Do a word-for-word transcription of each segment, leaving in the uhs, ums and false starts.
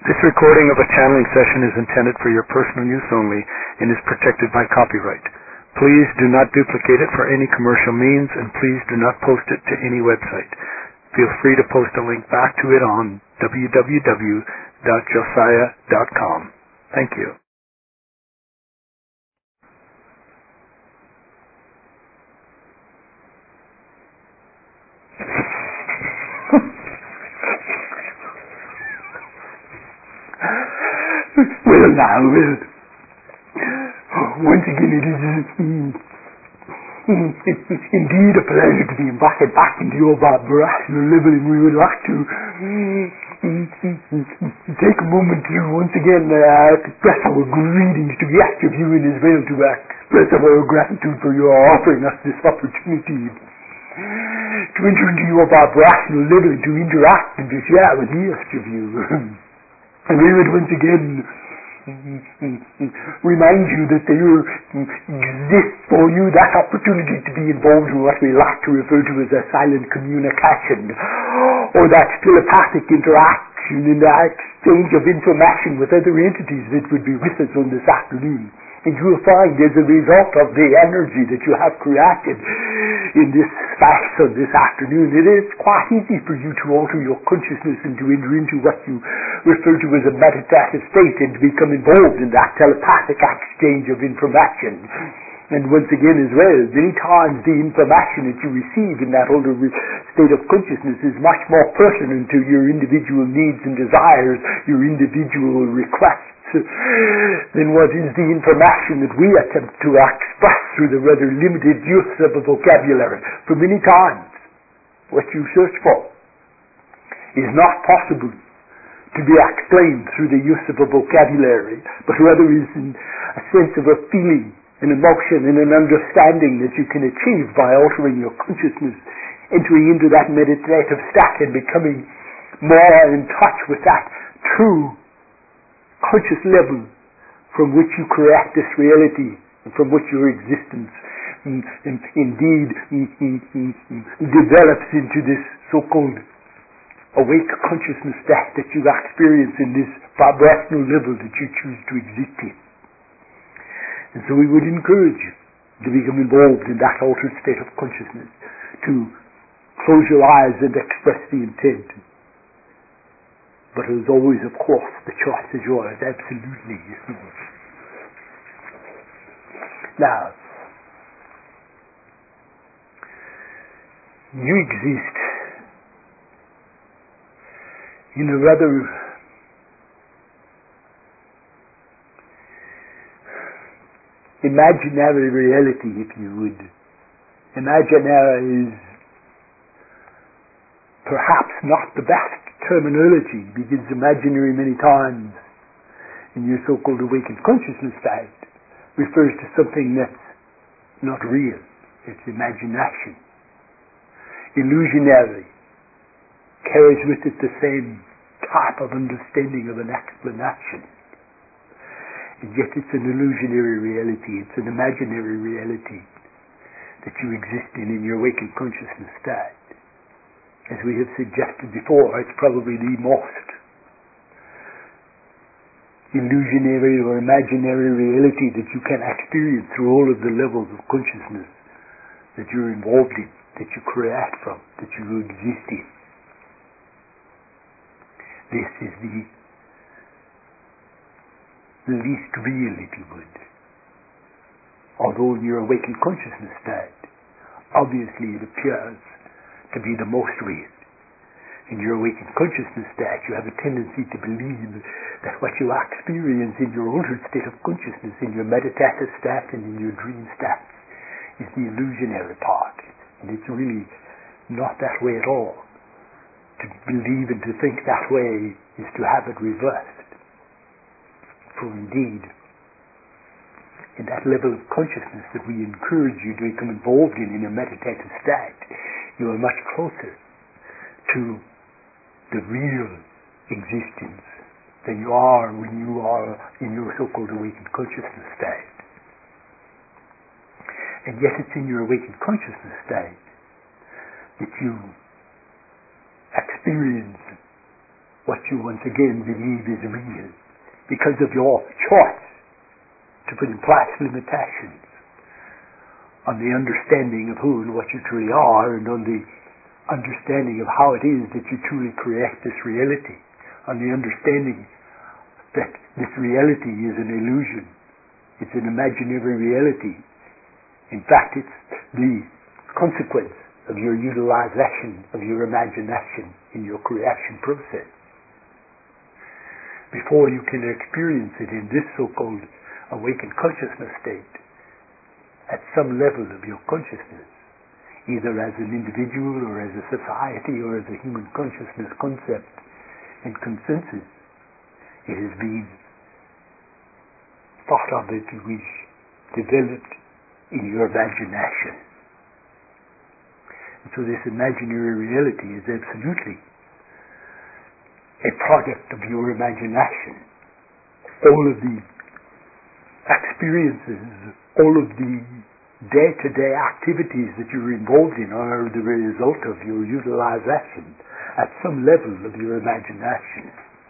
This recording of a channeling session is intended for your personal use only and is protected by copyright. Please do not duplicate it for any commercial means, and please do not post it to any website. Feel free to post a link back to it on w w w dot josiah dot com. Thank you. Well now, well, once again it is mm, mm, indeed a pleasure to be invited back into your vibrational level, and we would like to mm, mm, mm, take a moment to once again uh, express our greetings to the active you and as well to express our gratitude for your offering us this opportunity to enter into your vibrational level and to interact and to share with the active you. And we would once again remind you that there exists for you that opportunity to be involved in what we like to refer to as a silent communication, or that telepathic interaction in the exchange of information with other entities that would be with us on this afternoon. And you will find, as a result of the energy that you have created in this space on this afternoon, it is quite easy for you to alter your consciousness and to enter into what you refer to as a meditative state and to become involved in that telepathic exchange of information. And once again as well, many times the information that you receive in that older state of consciousness is much more pertinent to your individual needs and desires, your individual requests, than what is the information that we attempt to express through the rather limited use of a vocabulary. For many times, what you search for is not possible to be explained through the use of a vocabulary, but rather is in a sense of a feeling, an emotion, and an understanding that you can achieve by altering your consciousness, entering into that meditative state and becoming more in touch with that true conscious level from which you create this reality and from which your existence mm, in, indeed mm, mm, mm, mm, develops into this so-called awake consciousness state that you experience in this vibrational level that you choose to exist in. And so we would encourage you to become involved in that altered state of consciousness, to close your eyes and express the intent. But as always, of course, the choice is yours, absolutely. Now, you exist in a rather imaginary reality, if you would. Imaginary is perhaps not the best terminology, because imaginary many times in your so-called awakened consciousness state refers to something that's not real. It's imagination. Illusionary carries with it the same type of understanding of an explanation. And yet it's an illusionary reality. It's an imaginary reality that you exist in in your awakened consciousness state. As we have suggested before, it's probably the most illusionary or imaginary reality that you can experience through all of the levels of consciousness that you're involved in, that you create from, that you exist in. This is the, the least real, if you would. Although in your awakened consciousness state, obviously it appears to be the most real. In your awakened consciousness state, you have a tendency to believe that what you experience in your altered state of consciousness, in your meditative state and in your dream state, is the illusionary part. And it's really not that way at all. To believe and to think that way is to have it reversed. For indeed, in that level of consciousness that we encourage you to become involved in in a meditative state, you are much closer to the real existence than you are when you are in your so-called awakened consciousness state. And yet it's in your awakened consciousness state that you experience what you once again believe is real, because of your choice to put in place limitations on the understanding of who and what you truly are, and on the understanding of how it is that you truly create this reality, on the understanding that this reality is an illusion, it's an imaginary reality. In fact, it's the consequence of your utilization of your imagination in your creation process. Before you can experience it in this so-called awakened consciousness state, at some level of your consciousness, either as an individual or as a society or as a human consciousness concept and consensus, it has been thought of it which developed in your imagination. And so this imaginary reality is absolutely a product of your imagination. All of the experiences, all of the day-to-day activities that you're involved in are the result of your utilization at some level of your imagination.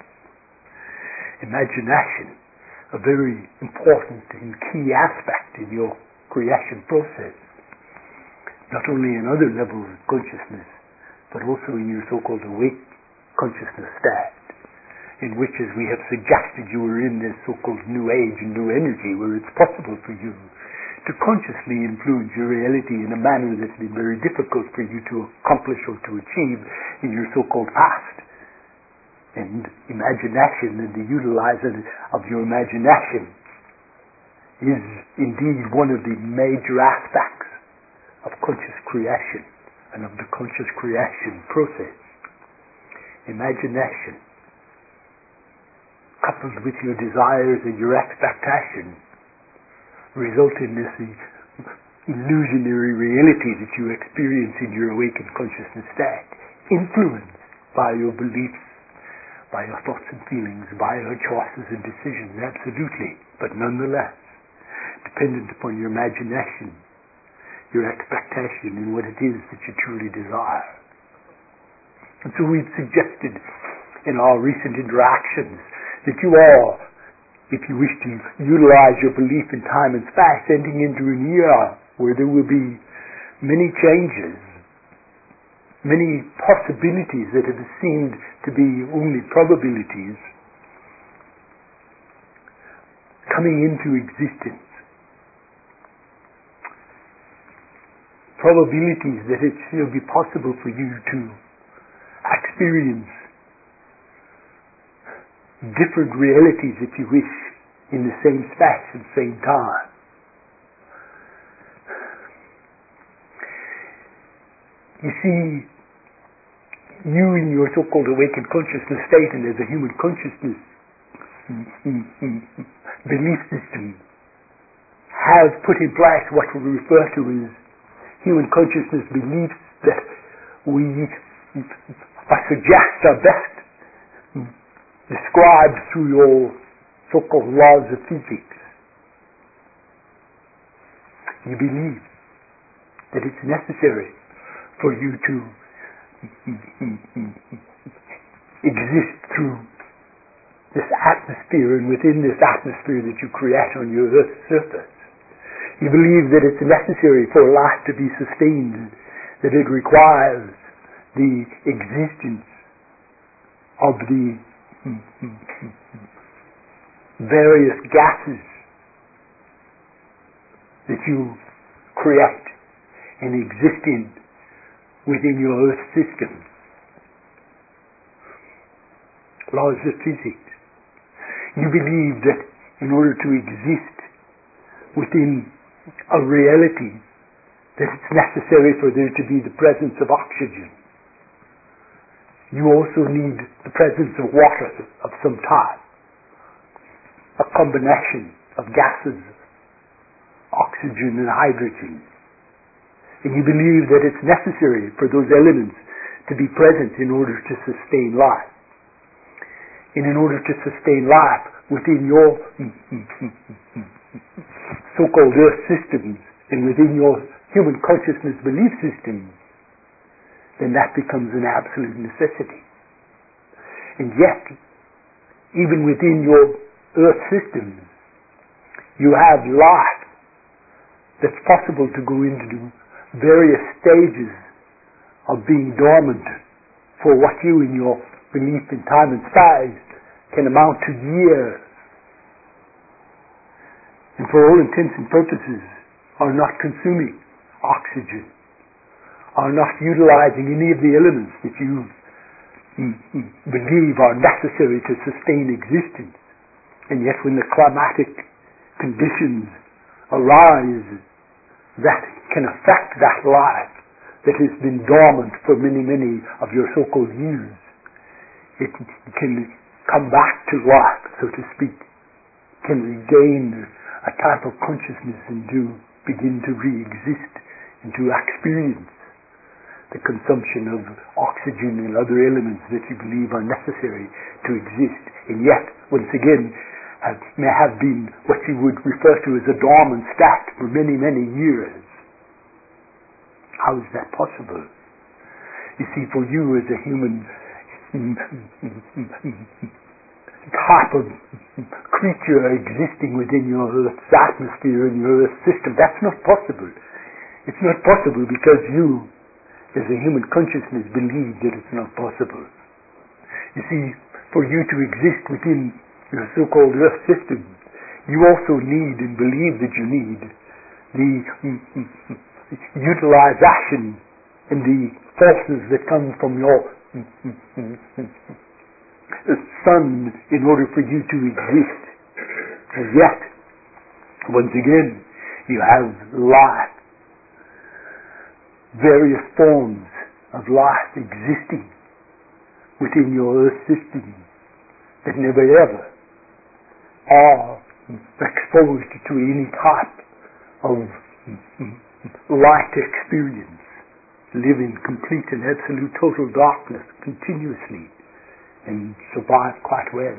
Imagination, a very important and key aspect in your creation process, not only in other levels of consciousness, but also in your so-called awake consciousness state, in which, as we have suggested, you are in this so-called new age and new energy, where it's possible for you to consciously influence your reality in a manner that's been very difficult for you to accomplish or to achieve in your so-called past. And imagination and the utilizing of your imagination is indeed one of the major aspects of conscious creation and of the conscious creation process. Imagination, coupled with your desires and your expectations, result in this illusionary reality that you experience in your awakened consciousness state, influenced by your beliefs, by your thoughts and feelings, by your choices and decisions, absolutely, but nonetheless, dependent upon your imagination, your expectation in what it is that you truly desire. And so we've suggested in our recent interactions that you are, if you wish to utilize your belief in time and space, entering into an era where there will be many changes, many possibilities that have seemed to be only probabilities coming into existence. Probabilities that it will be possible for you to experience different realities, if you wish, in the same space and same time. You see, you in your so-called awakened consciousness state and as a human consciousness belief system have put in place what we refer to as human consciousness beliefs that we I suggest are best described through your so-called laws of physics. You believe that it's necessary for you to exist through this atmosphere, and within this atmosphere that you create on your Earth's surface. You believe that it's necessary for life to be sustained, that it requires the existence of the various gases that you create and exist in within your Earth system. Laws of physics. You believe that in order to exist within a reality, that it's necessary for there to be the presence of oxygen. You also need the presence of water of some type, a combination of gases, oxygen and hydrogen. And you believe that it's necessary for those elements to be present in order to sustain life. And in order to sustain life within your so-called Earth systems and within your human consciousness belief systems, then that becomes an absolute necessity. And yet, even within your Earth system, you have life that's possible to go into various stages of being dormant for what you, in your belief in time and space, can amount to years. And for all intents and purposes, are not consuming oxygen, are not utilizing any of the elements that you believe are necessary to sustain existence. And yet when the climatic conditions arise that can affect that life that has been dormant for many, many of your so-called years, it can come back to life, so to speak, can regain a type of consciousness and to begin to re-exist and to experience the consumption of oxygen and other elements that you believe are necessary to exist, and yet, once again, have, may have been what you would refer to as a dormant state for many, many years. How is that possible? You see, for you as a human type of creature existing within your Earth's atmosphere and your Earth system, that's not possible. It's not possible because you, as a human consciousness, believe that it's not possible. You see, for you to exist within your so-called Earth system, you also need and believe that you need the utilization and the forces that come from your sun in order for you to exist. And yet, once again, you have life, various forms of life existing within your Earth system that never ever are exposed to any type of light experience, live in complete and absolute total darkness continuously and survive quite well.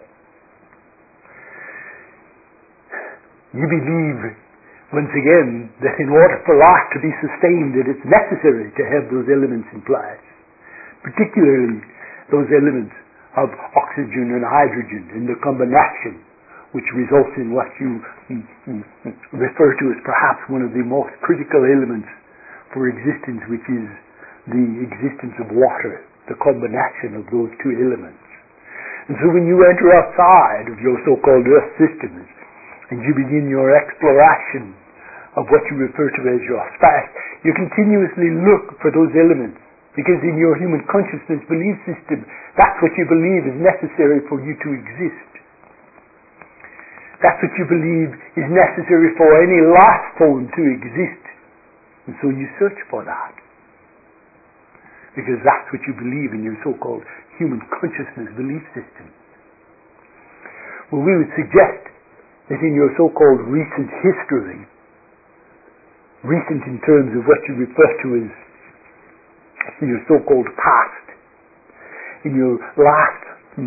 You believe, once again, that in order for life to be sustained, that it's necessary to have those elements in place, particularly those elements of oxygen and hydrogen in the combination, which results in what you refer to as perhaps one of the most critical elements for existence, which is the existence of water, the combination of those two elements. And so when you enter outside of your so-called Earth systems and you begin your exploration of what you refer to as your space, you continuously look for those elements, because in your human consciousness belief system, that's what you believe is necessary for you to exist. That's what you believe is necessary for any life form to exist. And so you search for that, because that's what you believe in your so-called human consciousness belief system. Well, we would suggest that in your so-called recent history, recent in terms of what you refer to as your so-called past, in your last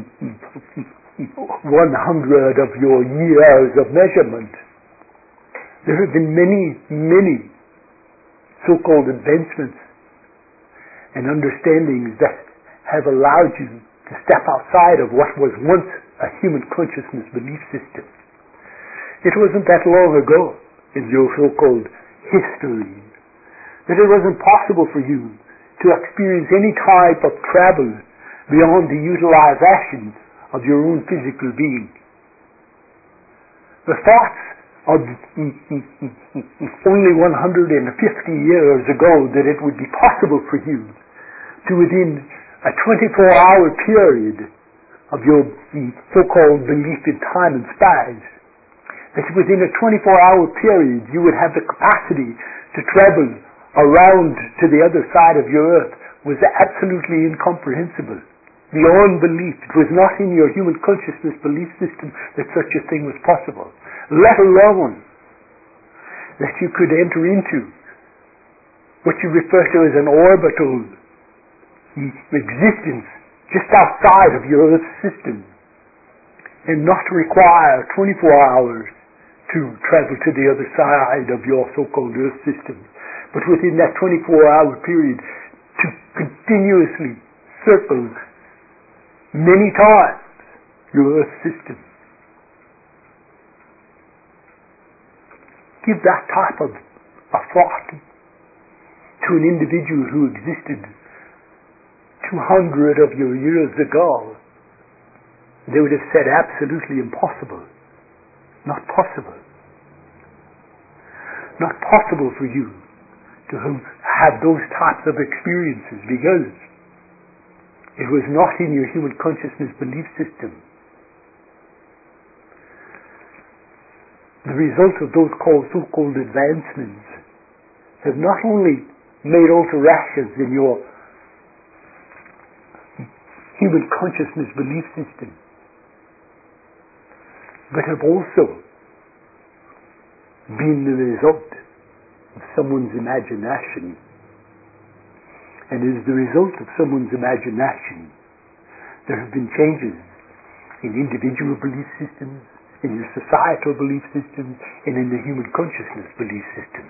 one hundred of your years of measurement, there have been many, many so-called advancements and understandings that have allowed you to step outside of what was once a human consciousness belief system. It wasn't that long ago in your so-called history that it wasn't possible for you to experience any type of travel beyond the utilization of your own physical being. The thoughts of only one hundred fifty years ago that it would be possible for you to, within a twenty-four hour period of your so-called belief in time and space, that within a twenty-four hour period you would have the capacity to travel around to the other side of your earth was absolutely incomprehensible. Beyond belief. It was not in your human consciousness belief system that such a thing was possible, let alone that you could enter into what you refer to as an orbital existence just outside of your Earth system and not require twenty-four hours to travel to the other side of your so-called Earth system, but within that twenty-four hour period to continuously circle many times your Earth system. Give that type of a thought to an individual who existed two hundred of your years ago. They would have said absolutely impossible. Not possible. Not possible for you to have those types of experiences because it was not in your human consciousness belief system. The result of those called, so-called advancements have not only made alterations in your human consciousness belief system, but have also been the result of someone's imagination. And as the result of someone's imagination, there have been changes in individual belief systems, in your societal belief systems, and in the human consciousness belief system.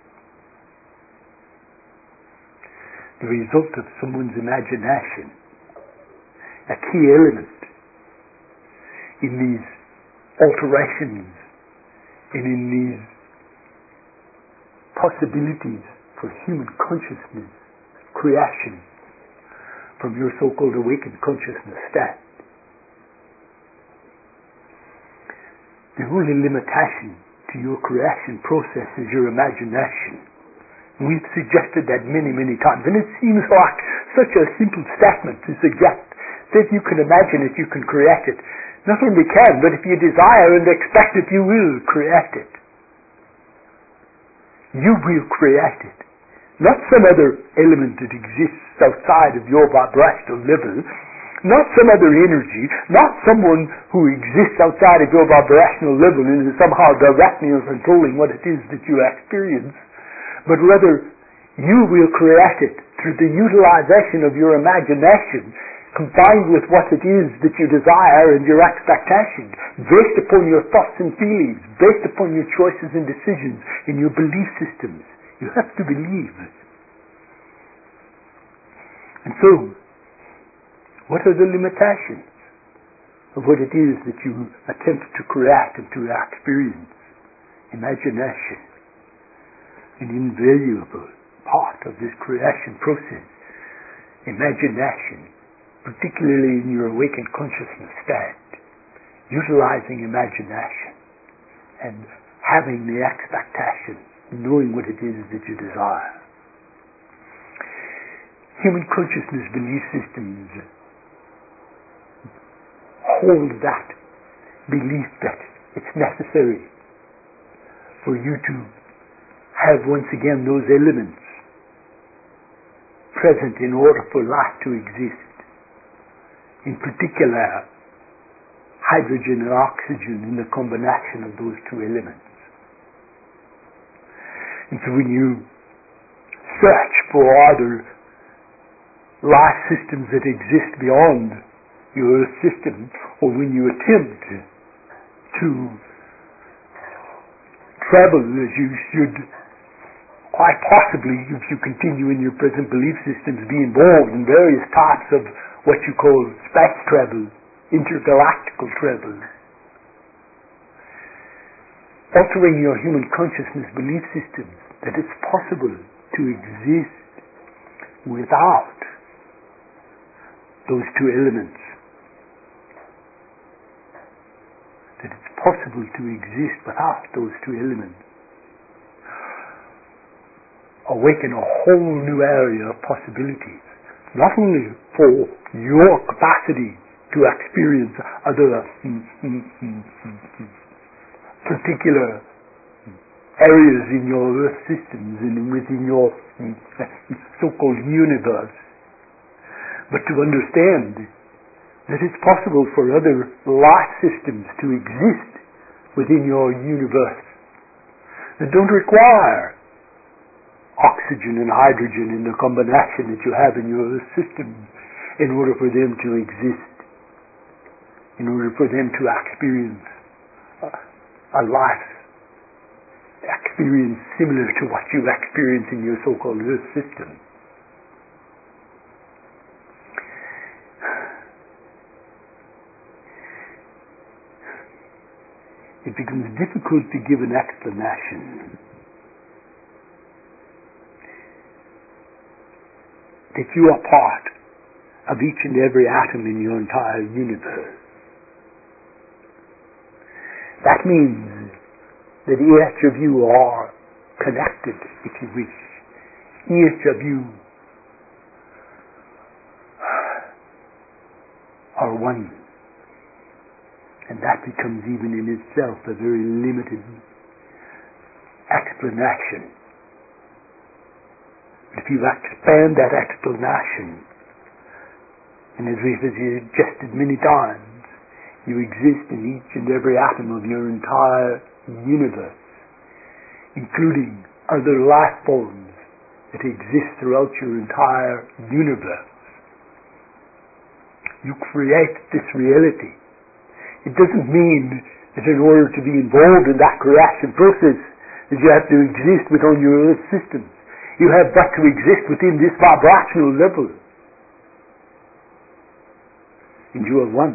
The result of someone's imagination, a key element in these alterations and in these possibilities for human consciousness creation from your so-called awakened consciousness state. The only limitation to your creation process is your imagination. We've suggested that many, many times, and it seems like such a simple statement to suggest that you can imagine it, you can create it. Not only can, but if you desire and expect it, you will create it. You will create it. Not some other element that exists outside of your vibrational level, not some other energy, not someone who exists outside of your vibrational level and is somehow directing or controlling what it is that you experience, but rather you will create it through the utilization of your imagination, combined with what it is that you desire and your expectation, based upon your thoughts and feelings, based upon your choices and decisions in your belief systems. You have to believe. And so, what are the limitations of what it is that you attempt to create and to experience? Imagination, an invaluable part of this creation process. Imagination, particularly in your awakened consciousness state, utilizing imagination and having the expectation, knowing what it is that you desire. Human consciousness belief systems hold that belief that it's necessary for you to have once again those elements present in order for life to exist. In particular, hydrogen and oxygen in the combination of those two elements. And so when you search for other life systems that exist beyond your Earth system, or when you attempt to travel as you should, quite possibly, if you continue in your present belief systems, be involved in various types of what you call space travel, intergalactical travel. Altering your human consciousness belief systems, that it's possible to exist without those two elements. That it's possible to exist without those two elements. Awaken a whole new area of possibilities, not only for your capacity to experience other mm, mm, mm, mm, particular areas in your Earth systems and within your mm, so-called universe, but to understand that it's possible for other life systems to exist within your universe that don't require oxygen and hydrogen in the combination that you have in your Earth system in order for them to exist, in order for them to experience a life experience similar to what you experience in your so-called Earth system. it becomes difficult to give an explanation that you are part of each and every atom in your entire universe. That means that each of you are connected, if you wish. Each of you are one. And that becomes even in itself a very limited explanation. If you expand that explanation, and as we've suggested many times, you exist in each and every atom of your entire universe, including other life forms that exist throughout your entire universe. You create this reality. It doesn't mean that in order to be involved in that creation process that you have to exist within your own systems. You have but to exist within this vibrational level. And you are one.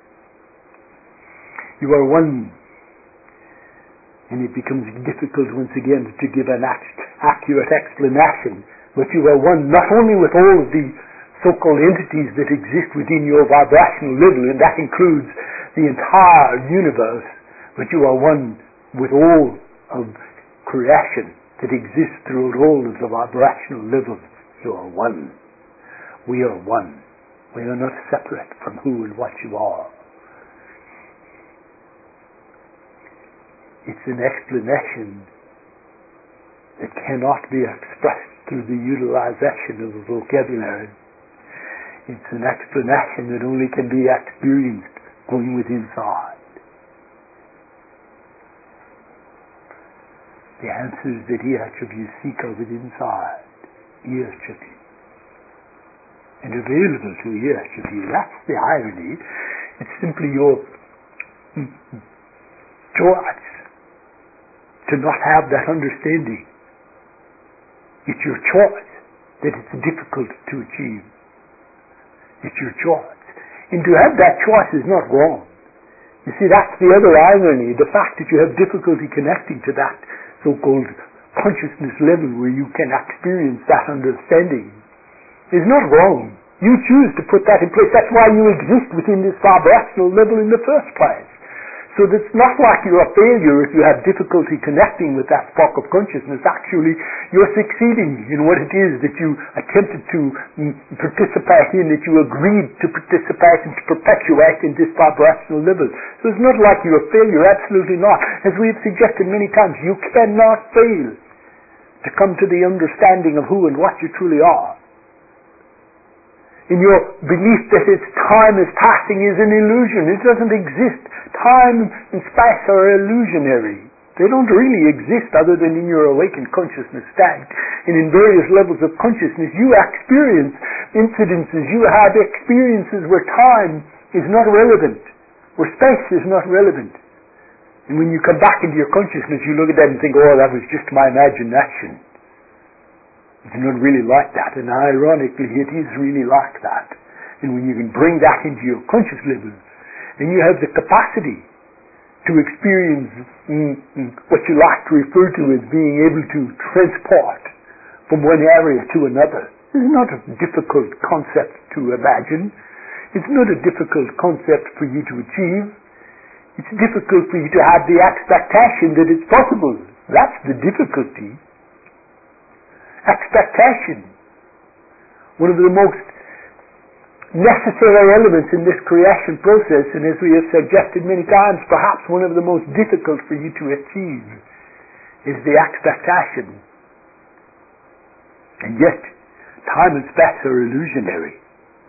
You are one. And it becomes difficult once again to give an accurate explanation. But you are one not only with all of the so-called entities that exist within your vibrational level, and that includes the entire universe, but you are one with all of creation that exists throughout all of the vibrational levels. You are one. We are one. We are not separate from who and what you are. It's an explanation that cannot be expressed through the utilization of a vocabulary. It's an explanation that only can be experienced going within inside. The answers that each of you seek are within inside, each of you, and available to each of you. That's the irony. It's simply your choice to not have that understanding. It's your choice that it's difficult to achieve. It's your choice. And to have that choice is not wrong. You see, that's the other irony. The fact that you have difficulty connecting to that so-called consciousness level where you can experience that understanding is not wrong. You choose to put that in place. That's why you exist within this vibrational level in the first place. So it's not like you're a failure if you have difficulty connecting with that spark of consciousness. Actually, you're succeeding in what it is that you attempted to mm, participate in, that you agreed to participate and to perpetuate in this vibrational level. So it's not like you're a failure, absolutely not. As we've suggested many times, you cannot fail to come to the understanding of who and what you truly are. In your belief that its time is passing is an illusion. It doesn't exist. Time and space are illusionary. They don't really exist other than in your awakened consciousness state. And in various levels of consciousness, you experience incidences. You have experiences where time is not relevant, where space is not relevant. And when you come back into your consciousness, you look at that and think, oh, that was just my imagination. It's not really like that, and ironically it is really like that. And when you can bring that into your conscious level, then you have the capacity to experience mm, mm, what you like to refer to as being able to transport from one area to another. It's not a difficult concept to imagine. It's not a difficult concept for you to achieve. It's difficult for you to have the expectation that it's possible. That's the difficulty. Expectation. One of the most necessary elements in this creation process, and as we have suggested many times, perhaps one of the most difficult for you to achieve, is the expectation. And yet, time and space are illusionary.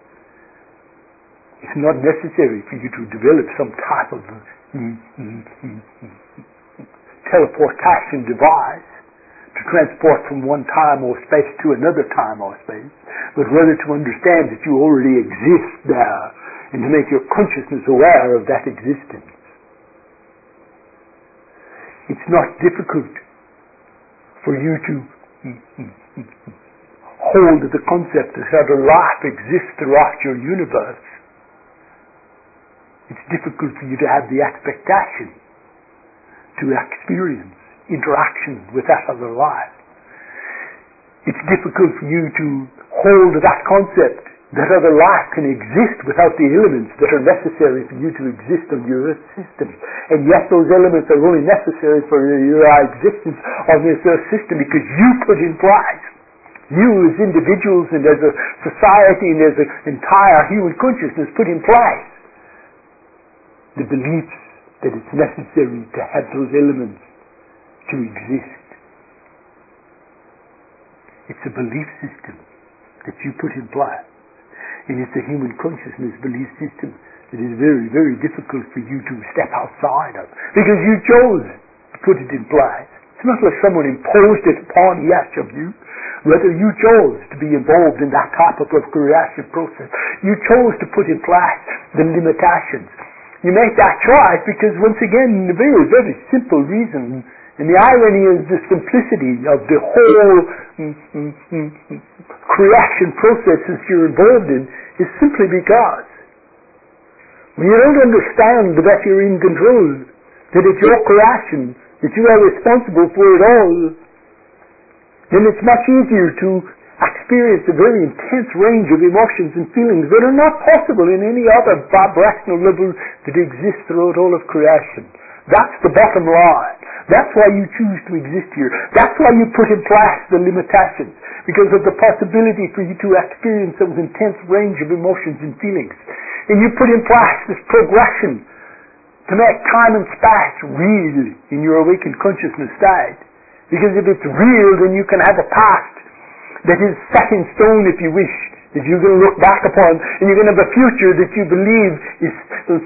It's not necessary for you to develop some type of mm, mm, mm, teleportation device to transport from one time or space to another time or space, but rather to understand that you already exist there and to make your consciousness aware of that existence. It's not difficult for you to hold the concept that other life exists throughout your universe. It's difficult for you to have the expectation to experience interaction with that other life. It's difficult for you to hold that concept that other life can exist without the elements that are necessary for you to exist on your Earth system. And yet those elements are only necessary for your existence on this Earth system because you put in place, you as individuals and as a society and as an entire human consciousness put in place the beliefs that it's necessary to have those elements to exist. It's a belief system that you put in place. And it's a human consciousness belief system that is very, very difficult for you to step outside of because you chose to put it in place. It's not like someone imposed it upon each of you. Rather, you chose to be involved in that type of creation process. You chose to put in place the limitations. You make that choice because, once again, the very, very simple reason, and the irony is the simplicity of the whole mm, mm, mm, creation processes you're involved in is simply because when you don't understand that you're in control, that it's your creation, that you are responsible for it all, then it's much easier to experience a very intense range of emotions and feelings that are not possible in any other vibrational level that exists throughout all of creation. That's the bottom line. That's why you choose to exist here. That's why you put in place the limitations, because of the possibility for you to experience those intense range of emotions and feelings. And you put in place this progression to make time and space real in your awakened consciousness state. Because if it's real, then you can have a past that is set in stone, if you wish, that you can look back upon, and you can have a future that you believe is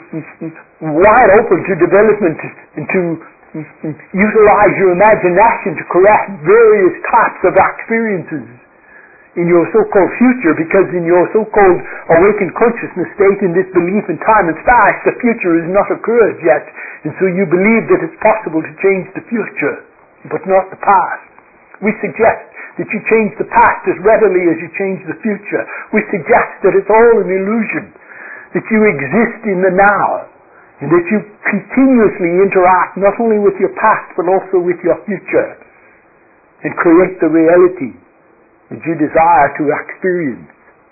wide open to development and to utilize your imagination to create various types of experiences in your so-called future, because in your so-called awakened consciousness state, in this belief in time and space, the future has not occurred yet, and so you believe that it's possible to change the future, but not the past. We suggest that you change the past as readily as you change the future. We suggest that it's all an illusion, that you exist in the now, and that you continuously interact not only with your past but also with your future and create the reality that you desire to experience.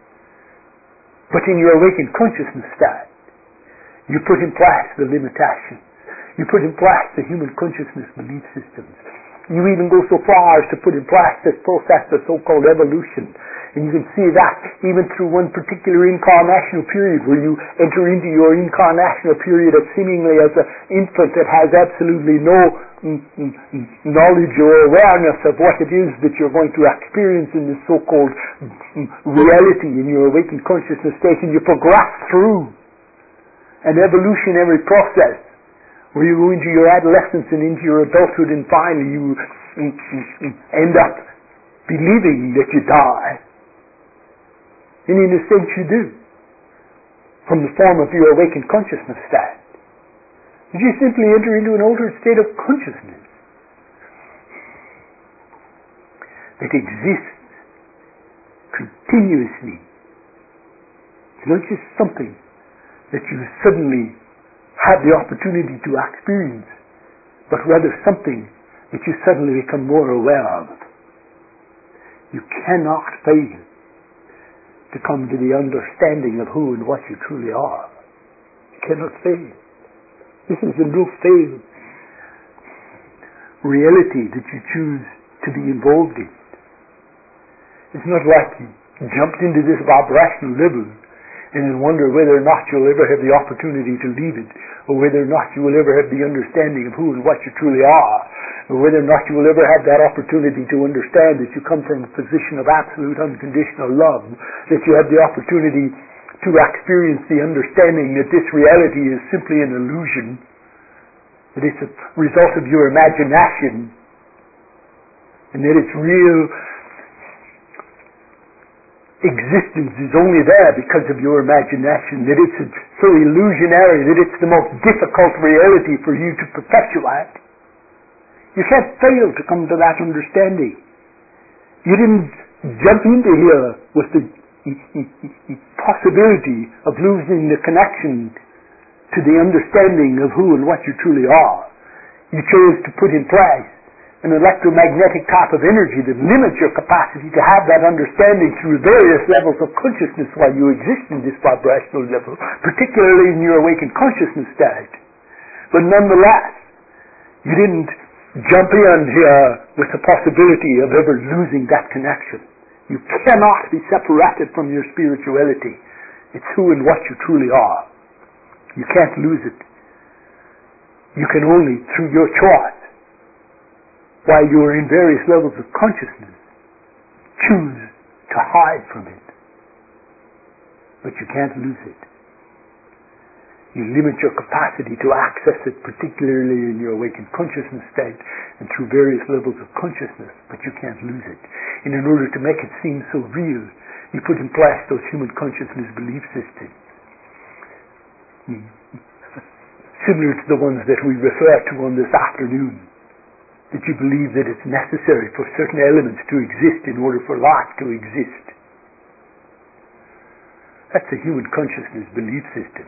But in your awakened consciousness state, you put in place the limitations. You put in place the human consciousness belief systems. You even go so far as to put in place this process of so-called evolution. And you can see that even through one particular incarnational period where you enter into your incarnational period of seemingly as an infant that has absolutely no mm, mm, knowledge or awareness of what it is that you're going to experience in this so-called mm, reality in your awakened consciousness state, and you progress through an evolutionary process where you go into your adolescence and into your adulthood, and finally you mm, mm, end up believing that you die. And in a sense you do, from the form of your awakened consciousness state. You simply enter into an altered state of consciousness that exists continuously. It's not just something that you suddenly have the opportunity to experience, but rather something that you suddenly become more aware of. You cannot fail to come to the understanding of who and what you truly are. You cannot fail. This is a no-fail reality that you choose to be involved in. It's not like you jumped into this vibrational level and then wonder whether or not you'll ever have the opportunity to leave it, or whether or not you will ever have the understanding of who and what you truly are, or whether or not you will ever have that opportunity to understand that you come from a position of absolute unconditional love, that you have the opportunity to experience the understanding that this reality is simply an illusion, that it's a result of your imagination, and that its real existence is only there because of your imagination, that it's so illusionary that it's the most difficult reality for you to perpetuate. You can't fail to come to that understanding. You didn't jump into here with the possibility of losing the connection to the understanding of who and what you truly are. you chose to put in place an electromagnetic type of energy that limits your capacity to have that understanding through various levels of consciousness while you exist in this vibrational level, particularly in your awakened consciousness state. But nonetheless, you didn't jump in here with the possibility of ever losing that connection. You cannot be separated from your spirituality. It's who and what you truly are. You can't lose it. You can only, through your choice, while you are in various levels of consciousness, choose to hide from it. But you can't lose it. You limit your capacity to access it, particularly in your awakened consciousness state and through various levels of consciousness, but you can't lose it. And in order to make it seem so real, you put in place those human consciousness belief systems. Hmm. Similar to the ones that we refer to on this afternoon. That you believe that it's necessary for certain elements to exist in order for life to exist. That's a human consciousness belief system.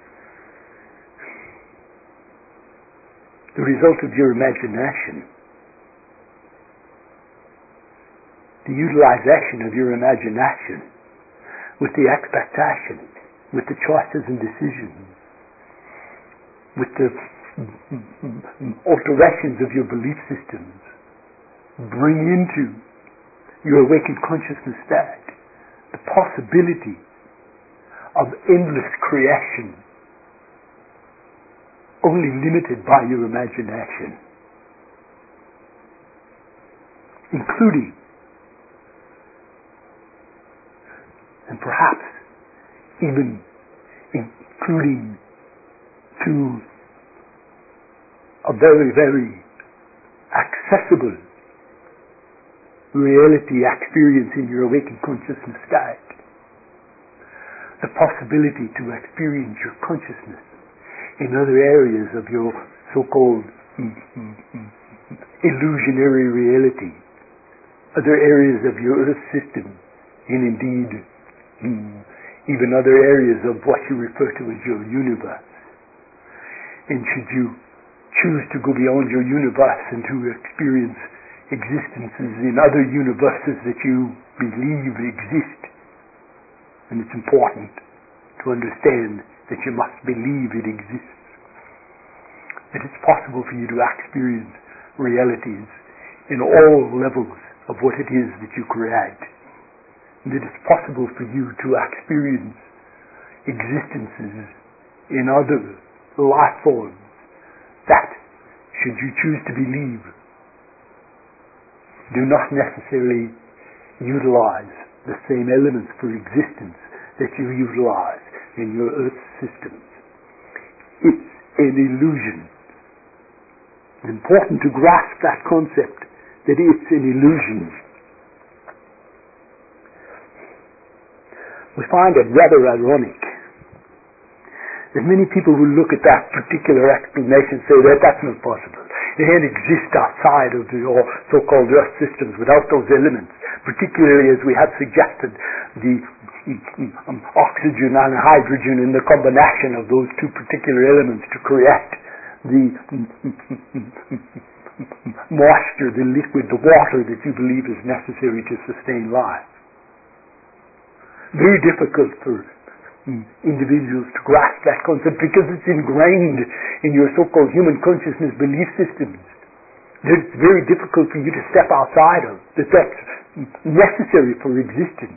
The result of your imagination, the utilization of your imagination with the expectation, with the choices and decisions, with the alterations of your belief systems, bring into your awakened consciousness state the possibility of endless creation, only limited by your imagination, including and perhaps even including to a very, very accessible reality experience in your awakened consciousness state. The possibility to experience your consciousness in other areas of your so-called illusionary reality, other areas of your earth system, and indeed even other areas of what you refer to as your universe. And should you choose to go beyond your universe and to experience existences in other universes that you believe exist, and it's important to understand that you must believe it exists, that it's possible for you to experience realities in all levels of what it is that you create, and that it's possible for you to experience existences in other life forms that, should you choose to believe, do not necessarily utilize the same elements for existence that you utilize in your earth systems. It's an illusion. It's important to grasp that concept, that it's an illusion. We find it rather ironic that many people who look at that particular explanation say that that's not possible. It can't exist outside of your so-called earth systems without those elements, particularly as we have suggested the um, oxygen and hydrogen and the combination of those two particular elements to create the moisture, the liquid, the water that you believe is necessary to sustain life. Very difficult for individuals to grasp that concept because it's ingrained in your so-called human consciousness belief systems. It's very difficult for you to step outside of, that that's necessary for existence.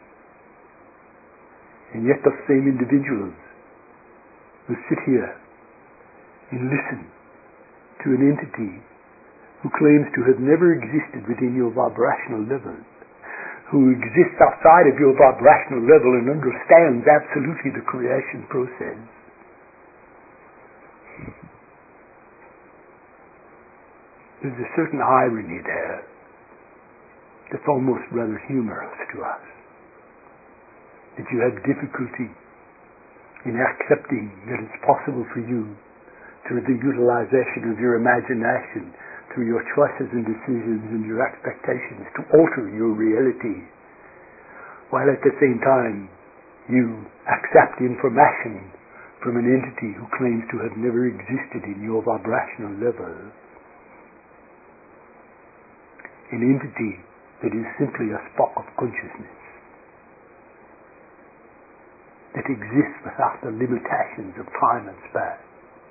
And yet those same individuals who sit here and listen to an entity who claims to have never existed within your vibrational level, who exists outside of your vibrational level and understands absolutely the creation process. There's a certain irony there that's almost rather humorous to us. That you have difficulty in accepting that it's possible for you, through the utilization of your imagination, through your choices and decisions and your expectations, to alter your reality, while at the same time you accept information from an entity who claims to have never existed in your vibrational level, an entity that is simply a spark of consciousness that exists without the limitations of time and space.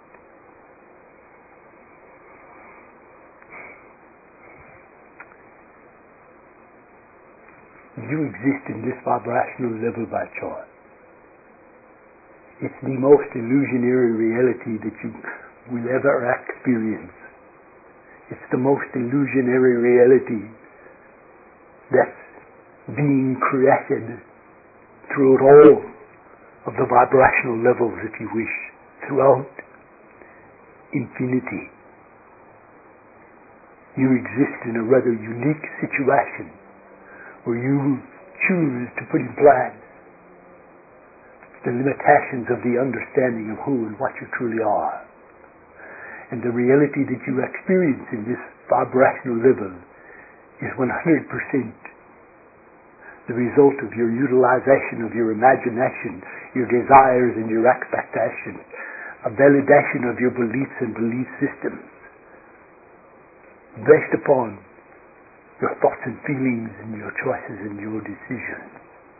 You exist in this vibrational level by choice. It's the most illusionary reality that you will ever experience. It's the most illusionary reality that's being created throughout all of the vibrational levels, if you wish, throughout infinity. You exist in a rather unique situation where you choose to put in place the limitations of the understanding of who and what you truly are. And the reality that you experience in this vibrational level is one hundred percent the result of your utilization of your imagination, your desires and your expectations, a validation of your beliefs and belief systems based upon your thoughts and feelings and your choices and your decisions.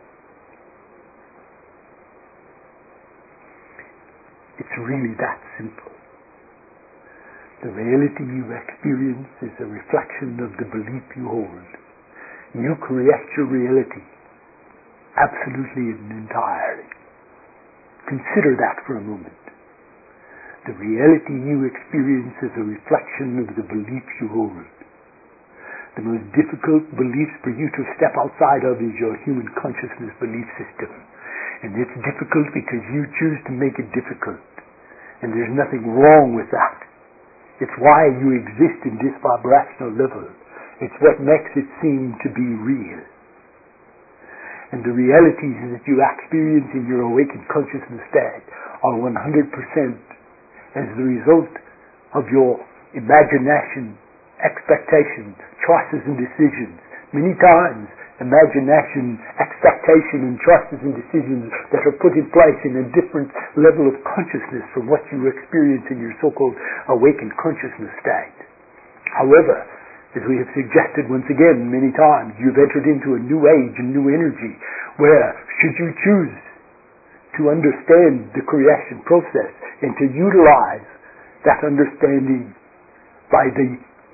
It's really that simple. The reality you experience is a reflection of the belief you hold. You create your reality absolutely and entirely. Consider that for a moment. The reality you experience is a reflection of the belief you hold. The most difficult beliefs for you to step outside of is your human consciousness belief system. And it's difficult because you choose to make it difficult. And there's nothing wrong with that. It's why you exist in this vibrational level. It's what makes it seem to be real. And the realities that you experience in your awakened consciousness state are one hundred percent as the result of your imagination, expectations, choices and decisions. Many times, imagination, expectation and choices and decisions that are put in place in a different level of consciousness from what you experience in your so-called awakened consciousness state. However, as we have suggested once again many times, you've entered into a new age and new energy where, should you choose to understand the creation process and to utilize that understanding by the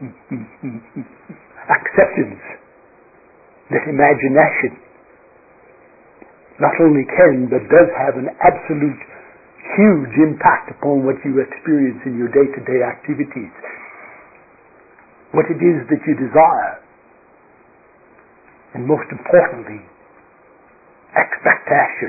acceptance that imagination not only can but does have an absolute huge impact upon what you experience in your day-to-day activities, what it is that you desire, and most importantly, expectation.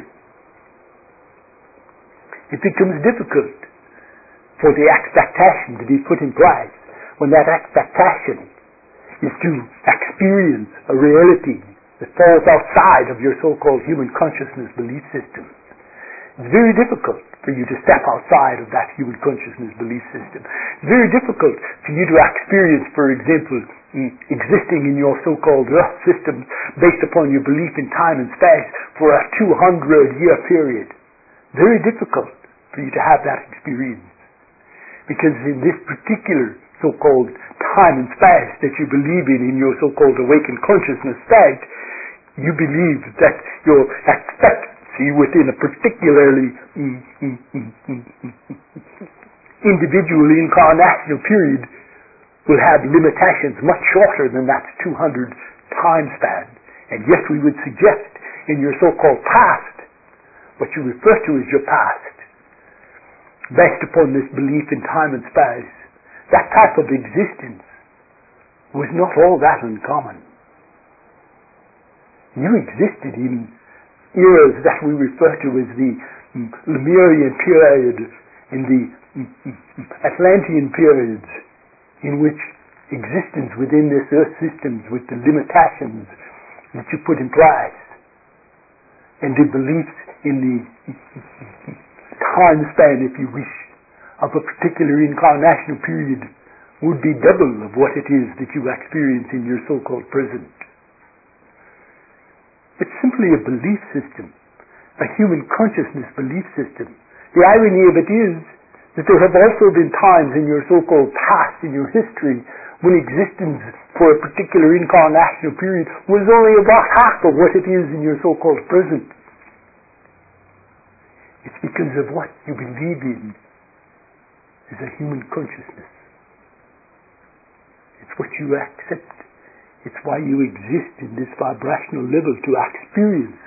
It becomes difficult for the expectation to be put in place when that expectation is to experience a reality that falls outside of your so-called human consciousness belief system. It's very difficult for you to step outside of that human consciousness belief system. It's very difficult for you to experience, for example, existing in your so-called earth system based upon your belief in time and space for a two hundred year period. Very difficult for you to have that experience. Because in this particular so-called time and space that you believe in, in your so-called awakened consciousness state, you believe that your expectancy within a particularly mm, mm, mm, mm, mm, individual incarnational period will have limitations much shorter than that two hundred time span. And yet we would suggest in your so-called past, what you refer to as your past, based upon this belief in time and space, that type of existence was not all that uncommon. You existed in eras that we refer to as the Lemurian period and the Atlantean periods, in which existence within this earth systems with the limitations that you put in place and the beliefs in the time span, if you wish, of a particular incarnational period would be double of what it is that you experience in your so-called present. It's simply a belief system, a human consciousness belief system The irony of it is that there have also been times in your so-called past, in your history, when existence for a particular incarnational period was only about half of what it is in your so-called present. It's because of what you believe in as a human consciousness. It's what you accept. It's why you exist in this vibrational level, to experience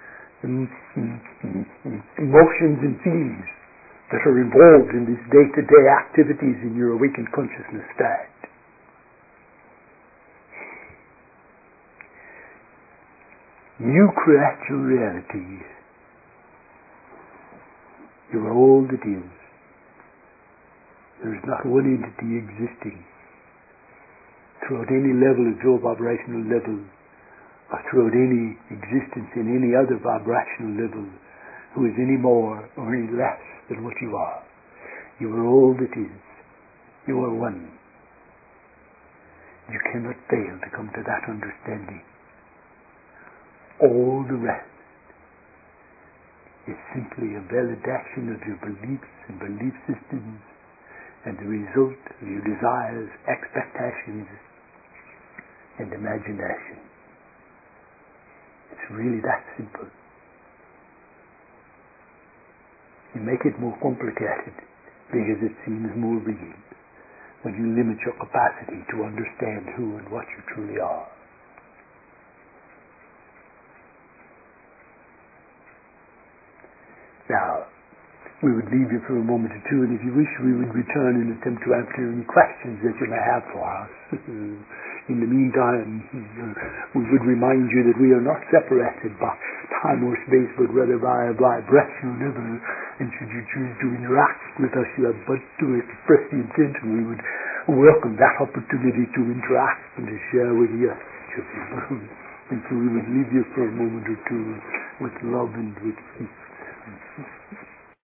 emotions and feelings that are involved in these day-to-day activities in your awakened consciousness state. You create your reality. You are all that is. There is not one entity existing throughout any level of your vibrational level, or throughout any existence in any other vibrational level, who is any more or any less than what you are. You are all that is. You are one. You cannot fail to come to that understanding. All the rest is simply a validation of your beliefs and belief systems, and the result of your desires, expectations, and imagination. It's really that simple. You make it more complicated because it seems more real when you limit your capacity to understand who and what you truly are. Now, we would leave you for a moment or two, and if you wish, we would return and attempt to answer any questions that you may have for us. In the meantime, we would remind you that we are not separated by time or space, but rather by a vibrational level, and should you choose to interact with us, you have but to express the intent, and we would welcome that opportunity to interact and to share with you. And so we would leave you for a moment or two with love and with peace.